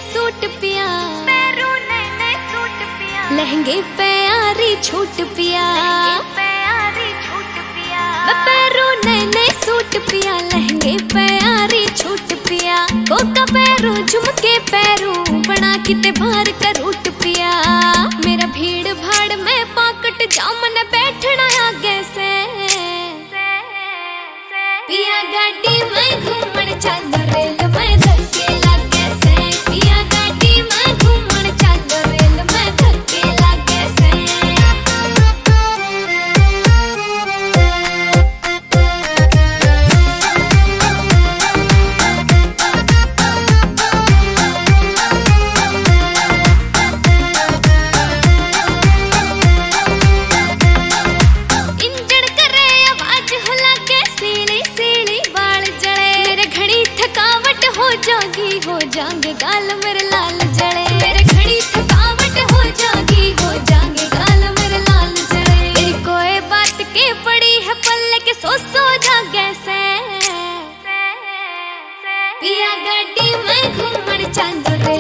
Suit पिया, लहंगे पे आरी छूट पिया, पैरों नए नए सूट पिया, लहंगे पे आरी छूट पिया, कोका पैरों झुमके पैरों बना किते बाहर कर उठ पिया। मेरा भीड़ भाड़ में पाकट जामन बैठना आगे से पिया, गाड़ी में घूमन चल रेल में धक्के लागे से पिया, गाड़ी में घूमन चल रेल में धक्के लागे से। इंजन करे आवाज हो लागे सीली सीली बाल जले, मेरे घड़ी थकावट हो जागे गाल मेरे लाल जले, मेरे घड़ी थकावट हो जागे गाल मेरे लाल जले। तेरी कोई बात के पड़ी है पल्ले के सो जागे से पिया, गाड़ी में घूमन चल रे